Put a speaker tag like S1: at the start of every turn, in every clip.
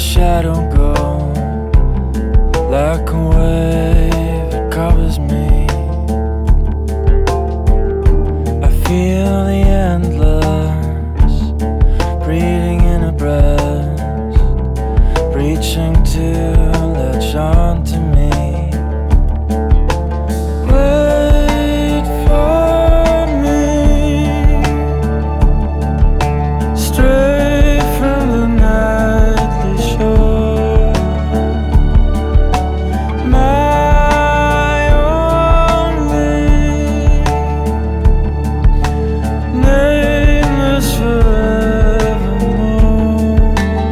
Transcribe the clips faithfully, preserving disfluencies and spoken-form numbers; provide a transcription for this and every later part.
S1: shadow go like a wave that covers me. I feel the endless breathing in a breast, reaching to latch on to me. Wait for me, straight from the nightly shore. My only nameless forevermore.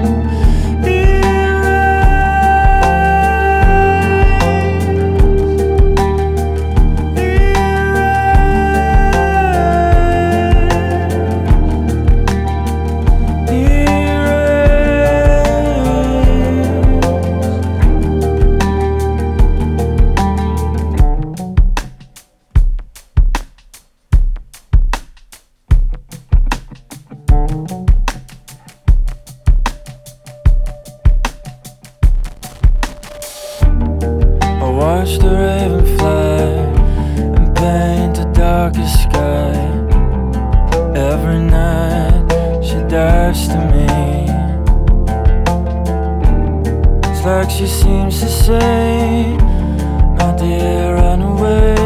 S1: I watch the raven fly and paint the darkest sky. Every night she dives to me. It's like she seems to say, my dear, run away.